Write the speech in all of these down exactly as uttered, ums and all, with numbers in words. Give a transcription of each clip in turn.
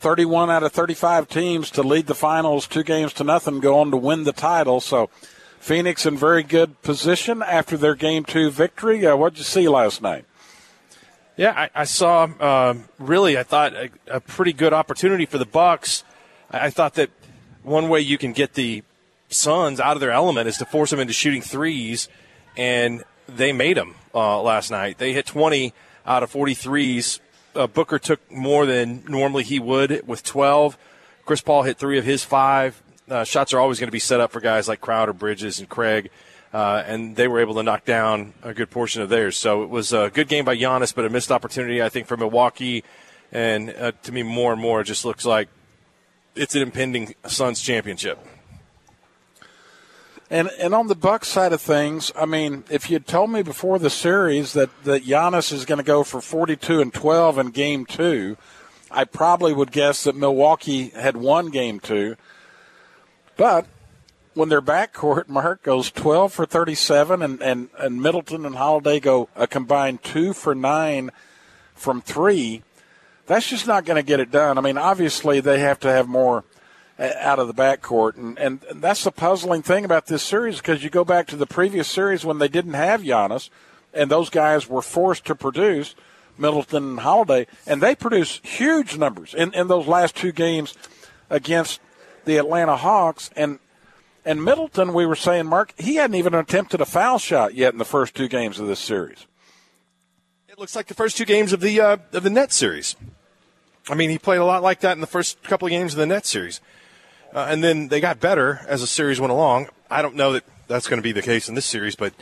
thirty-one out of thirty-five teams to lead the finals two games to nothing, go on to win the title. So Phoenix in very good position after their game two victory. Uh, what did you see last night? Yeah, I, I saw uh, really, I thought, a, a pretty good opportunity for the Bucks. I, I thought that one way you can get the Suns out of their element is to force them into shooting threes, and they made them uh, last night. They hit twenty out of forty threes. Uh, Booker took more than normally he would with twelve. Chris Paul hit three of his five. Uh, shots are always going to be set up for guys like Crowder, Bridges, and Craig, uh, and they were able to knock down a good portion of theirs. So it was a good game by Giannis, but a missed opportunity, I think, for Milwaukee. And uh, to me, more and more, it just looks like it's an impending Suns championship. And and on the Bucks side of things, I mean, if you had told me before the series that, that Giannis is going to go for forty-two and twelve in game two, I probably would guess that Milwaukee had won game two. But when their backcourt, Mark, goes twelve for thirty-seven, and, and, and Middleton and Holiday go a combined two for nine from three, that's just not going to get it done. I mean, obviously they have to have more out of the backcourt, and, and that's the puzzling thing about this series, because you go back to the previous series when they didn't have Giannis, and those guys were forced to produce, Middleton and Holiday, and they produced huge numbers in, in those last two games against the Atlanta Hawks. And and Middleton, we were saying, Mark, he hadn't even attempted a foul shot yet in the first two games of this series. It looks like the first two games of the uh, of the Nets series. I mean, he played a lot like that in the first couple of games of the Nets series. Uh, and then they got better as the series went along. I don't know that that's going to be the case in this series, but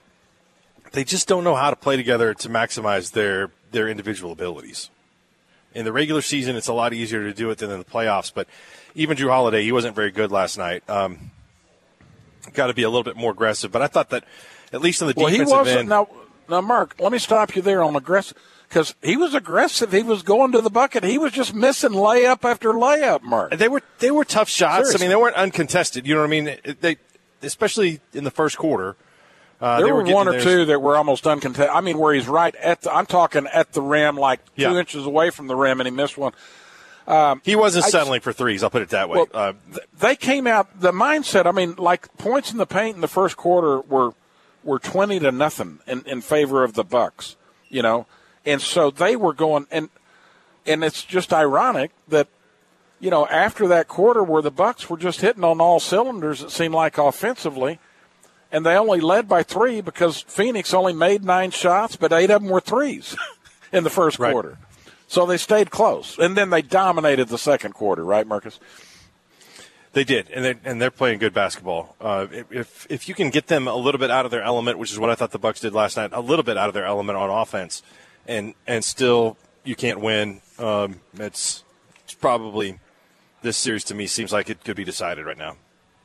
they just don't know how to play together to maximize their, their individual abilities. In the regular season, it's a lot easier to do it than in the playoffs, but even Drew Holiday, he wasn't very good last night. Um, got to be a little bit more aggressive, but I thought that at least on the well, defensive he wasn't, end. Now, now, Mark, let me stop you there on aggressive. Because he was aggressive. He was going to the bucket. He was just missing layup after layup, Mark. They were they were tough shots. Seriously. I mean, they weren't uncontested. You know what I mean? They, especially in the first quarter. Uh, there they were, were one or theirs. two that were almost uncontested. I mean, where he's right at the – I'm talking at the rim, like two yeah. inches away from the rim, and he missed one. Um, he wasn't I settling just, for threes, I'll put it that way. Well, uh, th- they came out – the mindset, I mean, like points in the paint in the first quarter were were twenty to nothing in, in favor of the Bucks, you know. And so they were going, and and it's just ironic that, you know, after that quarter where the Bucks were just hitting on all cylinders, it seemed like offensively, and they only led by three because Phoenix only made nine shots, but eight of them were threes in the first right. quarter. So they stayed close, and then they dominated the second quarter, right, Marcus? They did, and they're, and they're playing good basketball. Uh, if if you can get them a little bit out of their element, which is what I thought the Bucks did last night, a little bit out of their element on offense, and and still you can't win, um, it's, it's probably this series to me seems like it could be decided right now.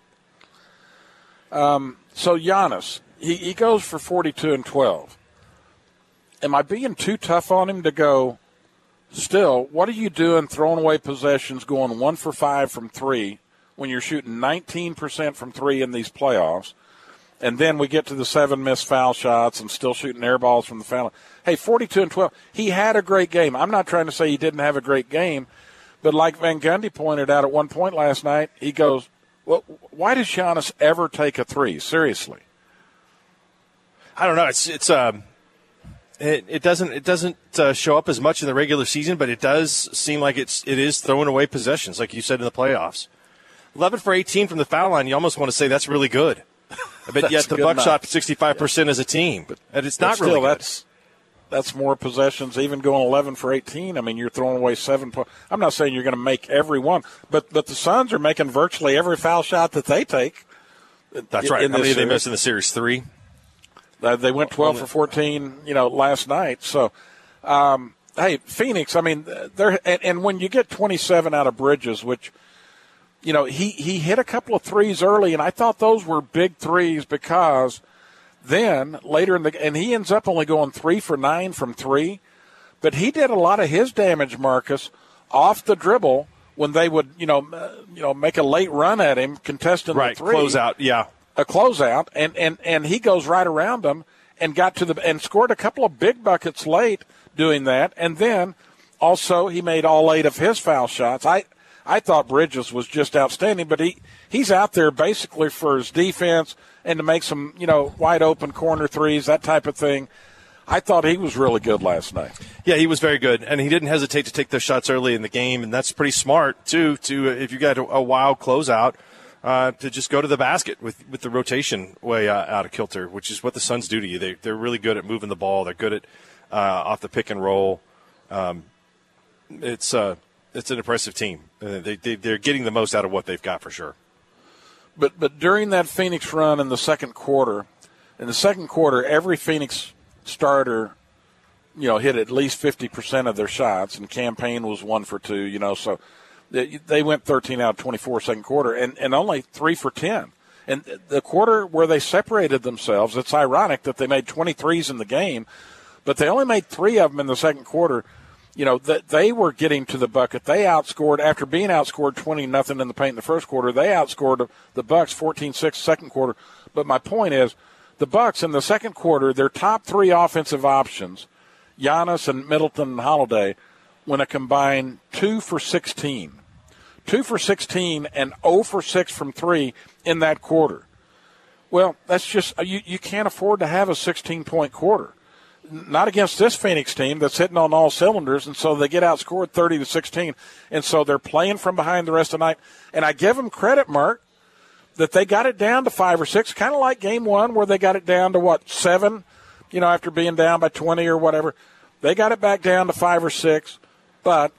Um, so Giannis, he, he goes for forty-two and twelve. Am I being too tough on him to go, still, what are you doing throwing away possessions, going one for five from three when you're shooting nineteen percent from three in these playoffs? And then we get to the seven missed foul shots and still shooting air balls from the foul. Hey, forty-two and twelve. He had a great game. I'm not trying to say he didn't have a great game, but like Van Gundy pointed out at one point last night, he goes, well, why does Giannis ever take a three? Seriously. I don't know. It's it's um, it, it doesn't it doesn't uh, show up as much in the regular season, but it does seem like it's it is throwing away possessions, like you said in the playoffs. eleven for eighteen from the foul line. You almost want to say that's really good. But yet the Bucks shot sixty-five percent yeah. as a team, but and it's not still, really good. That's, that's more possessions, even going eleven for eighteen. I mean, you're throwing away seven points. I'm not saying you're going to make every one, but but the Suns are making virtually every foul shot that they take. That's right. How many did they miss in the series? Three? Uh, they went twelve for fourteen, you know, last night. So, um, hey, Phoenix, I mean, they're and, and when you get twenty-seven out of Bridges, which – you know, he, he hit a couple of threes early, and I thought those were big threes because then later in the – and he ends up only going three for nine from three. But he did a lot of his damage, Marcus, off the dribble when they would, you know, uh, you know, make a late run at him, contesting right, the three. Right, closeout, yeah. A closeout, and, and, and he goes right around them and got to the – and scored a couple of big buckets late doing that. And then also, he made all eight of his foul shots. I, I thought Bridges was just outstanding, but he, he's out there basically for his defense and to make some, you know, wide-open corner threes, that type of thing. I thought he was really good last night. Yeah, he was very good, and he didn't hesitate to take those shots early in the game, and that's pretty smart, too, to if you got a, a wild closeout, uh, to just go to the basket with, with the rotation way uh, out of kilter, which is what the Suns do to you. They, they're really good at moving the ball. They're good at uh, off the pick and roll. Um, it's uh, it's an impressive team. Uh, they, they, they're getting the most out of what they've got for sure. But but during that Phoenix run in the second quarter, in the second quarter, every Phoenix starter, you know, hit at least fifty percent of their shots, and Campaign was one for two, you know, so they, they went thirteen out of twenty-four second quarter, and, and only three for ten. And the quarter where they separated themselves, it's ironic that they made twenty-threes in the game, but they only made three of them in the second quarter. You know, that they were getting to the bucket. They outscored, after being outscored twenty nothing in the paint in the first quarter, they outscored the Bucks fourteen six second quarter. But my point is, the Bucks in the second quarter, their top three offensive options, Giannis and Middleton and Holiday, went a combined two for sixteen. two for sixteen and zero for six from three in that quarter. Well, that's just, you, you can't afford to have a sixteen-point quarter. Not against this Phoenix team that's hitting on all cylinders, and so they get outscored thirty to sixteen, and so they're playing from behind the rest of the night. And I give them credit, Mark, that they got it down to five or six, kind of like game one where they got it down to, what, seven, you know, after being down by twenty or whatever. They got it back down to five or six, but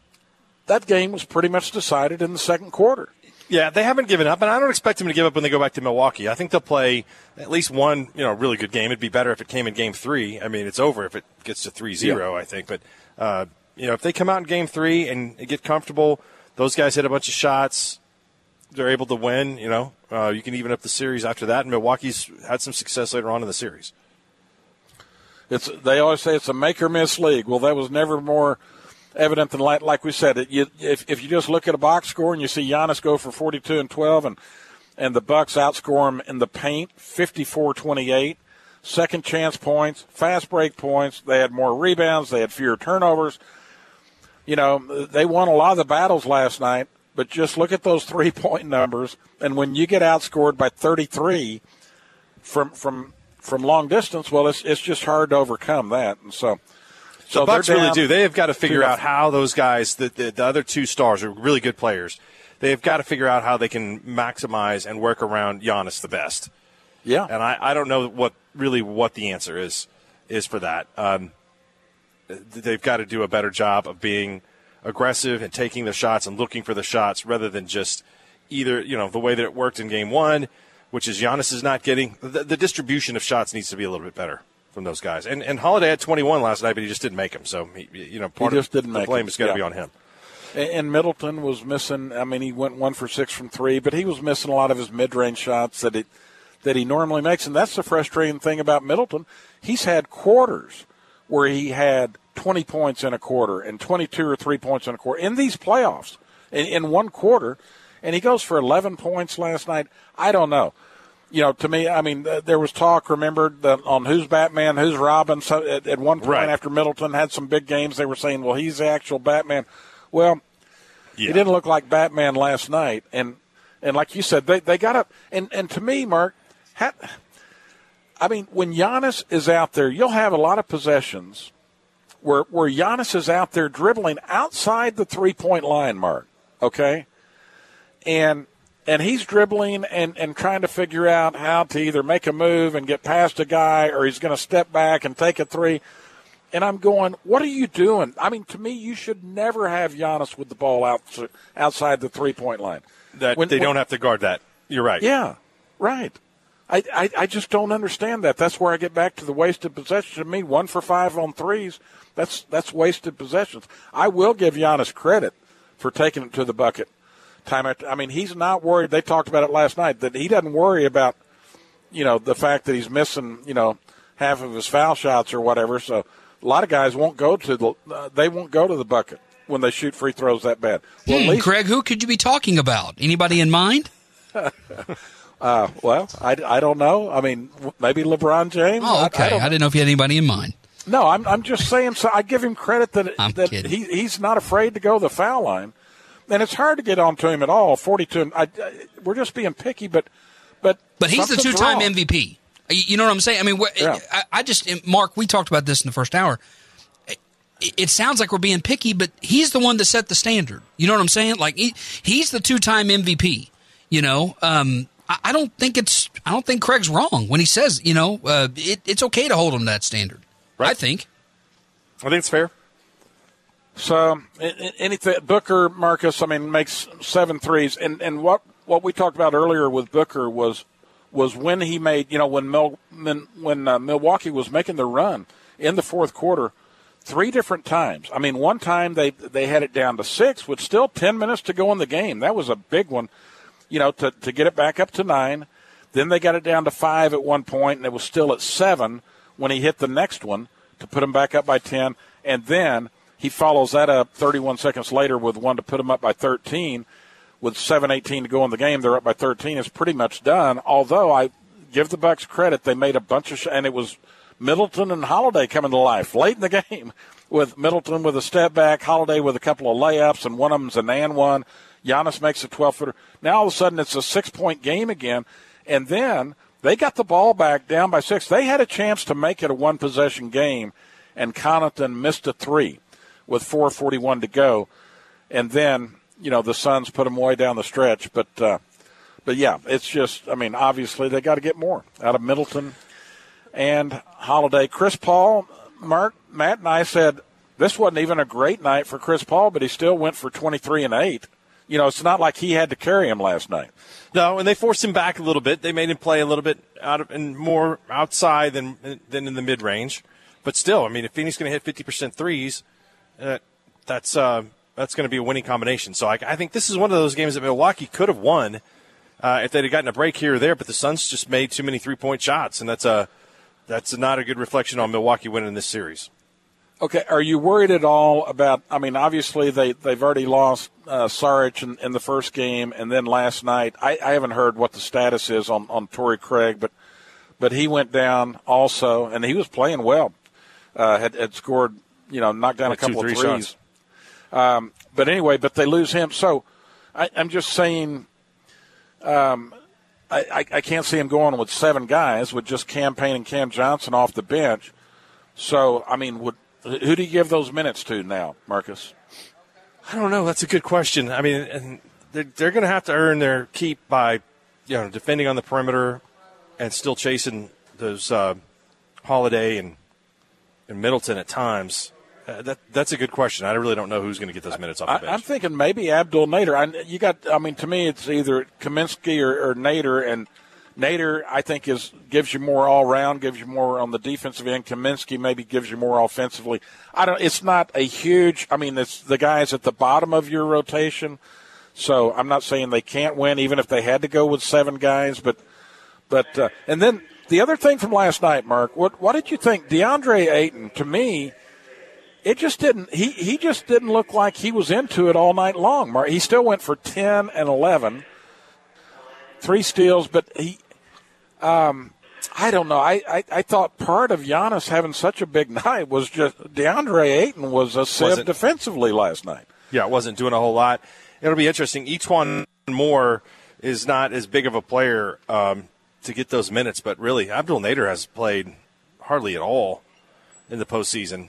that game was pretty much decided in the second quarter. Yeah, they haven't given up, and I don't expect them to give up when they go back to Milwaukee. I think they'll play at least one, you know, really good game. It'd be better if it came in game three. I mean, it's over if it gets to three zero, yeah. I think. But, uh, you know, if they come out in game three and get comfortable, those guys hit a bunch of shots, they're able to win, you know. Uh, you can even up the series after that, and Milwaukee's had some success later on in the series. It's They always say it's a make-or-miss league. Well, that was never more evident than, like, like we said, it, you, if, if you just look at a box score and you see Giannis go for forty-two and twelve and, and the Bucks outscore him in the paint fifty-four twenty-eight, second chance points, fast break points, they had more rebounds, they had fewer turnovers. You know, they won a lot of the battles last night, but just look at those three-point numbers, and when you get outscored by thirty-three from from from long distance, well, it's it's just hard to overcome that. And so So the Bucks really do. They have got to figure out how those guys, the, the, the other two stars, are really good players. They have got to figure out how they can maximize and work around Giannis the best. Yeah, and I, I don't know what really what the answer is is for that. Um, they've got to do a better job of being aggressive and taking the shots and looking for the shots rather than just either, you know, the way that it worked in game one, which is Giannis is not getting the, the distribution of shots needs to be a little bit better from those guys. And and Holiday had twenty-one last night, but he just didn't make them. So, he, you know, part he just of didn't the make blame him. is going to yeah. be on him. And Middleton was missing. I mean, he went one for six from three, but he was missing a lot of his mid-range shots that it that he normally makes. And that's the frustrating thing about Middleton. He's had quarters where he had twenty points in a quarter and twenty-two or three points in a quarter in these playoffs in, in one quarter, and he goes for eleven points last night. I don't know. You know, to me, I mean, uh, there was talk, remember, that on who's Batman, who's Robin. So at, at one point right. after Middleton had some big games, they were saying, well, he's the actual Batman. Well, yeah. he didn't look like Batman last night. And and like you said, they, they got up. And, and to me, Mark, ha, I mean, when Giannis is out there, you'll have a lot of possessions where, where Giannis is out there dribbling outside the three-point line, Mark, okay? And and he's dribbling and, and trying to figure out how to either make a move and get past a guy or he's going to step back and take a three. And I'm going, what are you doing? I mean, to me, you should never have Giannis with the ball out, outside the three-point line. That when, They when, don't have to guard that. You're right. Yeah, right. I, I, I just don't understand that. That's where I get back to the wasted possession. To me, one for five on threes, that's that's wasted possessions. I will give Giannis credit for taking it to the bucket time after. I mean, he's not worried. They talked about it last night, that he doesn't worry about, you know, the fact that he's missing, you know, half of his foul shots or whatever. So a lot of guys won't go to the uh, they won't go to the bucket when they shoot free throws that bad. Well, hmm, least, Craig, who could you be talking about? Anybody in mind? uh, well, I, I don't know. I mean, maybe LeBron James. Oh, okay. I, I, I didn't know if you had anybody in mind. No, I'm I'm just saying. So I give him credit that I'm that kidding. he he's not afraid to go the foul line, and it's hard to get onto him at all. forty-two. And I, I, we're just being picky, but but But he's the something's two-time wrong. M V P. You you know what I'm saying? I mean, wh- Yeah. I, I just Mark. We talked about this in the first hour. It, it sounds like we're being picky, but he's the one that set the standard. You know what I'm saying? Like he, he's the two-time M V P. You know, um, I, I don't think it's. I don't think Craig's wrong when he says, you know, uh, it, it's okay to hold him to that standard. Right. I think. I think it's fair. So anything Booker, Marcus, I mean, makes seven threes, and and what what we talked about earlier with Booker was was when he made, you know, when Mil, when, when uh, Milwaukee was making the run in the fourth quarter, three different times. I mean, one time they they had it down to six with still ten minutes to go in the game. That was a big one, you know, to to get it back up to nine. Then they got it down to five at one point, and it was still at seven when he hit the next one to put them back up by ten. And then he follows that up thirty-one seconds later with one to put them up by thirteen. With seven eighteen to go in the game, they're up by thirteen. It's pretty much done. Although I give the Bucks credit, they made a bunch of sh- – and it was Middleton and Holiday coming to life late in the game with Middleton with a step back, Holiday with a couple of layups, and one of them's an and one. Giannis makes a twelve-footer. Now all of a sudden it's a six-point game again. And then they got the ball back down by six. They had a chance to make it a one-possession game, and Connaughton missed a three with four forty-one to go. And then – you know, the Suns put them way down the stretch. But, uh, but yeah, it's just, I mean, obviously they got to get more out of Middleton and Holiday. Chris Paul, Mark, Matt and I said this wasn't even a great night for Chris Paul, but he still went for twenty-three and eight. You know, it's not like he had to carry him last night. No, and they forced him back a little bit. They made him play a little bit out of and more outside than than in the mid-range. But still, I mean, if Phoenix is going to hit fifty percent threes, uh, that's uh, – that's going to be a winning combination. So I, I think this is one of those games that Milwaukee could have won uh, if they'd have gotten a break here or there, but the Suns just made too many three-point shots, and that's a that's not a good reflection on Milwaukee winning this series. Okay, are you worried at all about, I mean, obviously they, they've already lost uh, Saric in, in the first game, and then last night, I, I haven't heard what the status is on, on Torrey Craig, but but he went down also, and he was playing well, uh, had, had scored, you know, knocked down like a couple two, of three threes. shots. Um, but anyway, but they lose him. So I, I'm just saying um, I, I, I can't see him going with seven guys with just Cam Payne and Cam Johnson off the bench. So, I mean, would, who do you give those minutes to now, Marcus? I don't know. That's a good question. I mean, and they're, they're going to have to earn their keep by, you know, defending on the perimeter and still chasing those uh, Holiday and, and Middleton at times. Uh, that that's a good question. I really don't know who's going to get those minutes off the bench. I, I'm thinking maybe Abdul Nader. I, you got. I mean, to me, it's either Kaminsky or, or Nader, and Nader I think is gives you more all round, gives you more on the defensive end. Kaminsky maybe gives you more offensively. I don't. It's not a huge. I mean, it's the guys at the bottom of your rotation. So I'm not saying they can't win, even if they had to go with seven guys. But but uh, and then the other thing from last night, Mark. What what did you think? DeAndre Ayton, to me. It just didn't. He, he just didn't look like he was into it all night long. Mark, he still went for ten and eleven, three steals. But he, um, I don't know. I, I, I thought part of Giannis having such a big night was just DeAndre Ayton was a sieve Wasn't- defensively last night. Yeah, it wasn't doing a whole lot. It'll be interesting. Etuan Moore is not as big of a player um, to get those minutes, but really, Abdul Nader has played hardly at all in the postseason.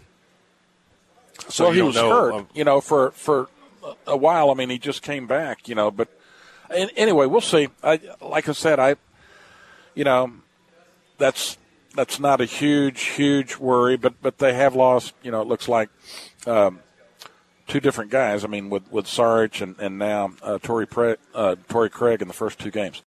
So well, he you was don't know, hurt, um, you know, for for a while. I mean, he just came back, you know. But anyway, we'll see. I, like I said, I, you know, that's that's not a huge, huge worry. But but they have lost. You know, it looks like um, two different guys. I mean, with with Saric and and now uh, Torrey Pre, uh, Torrey Craig in the first two games.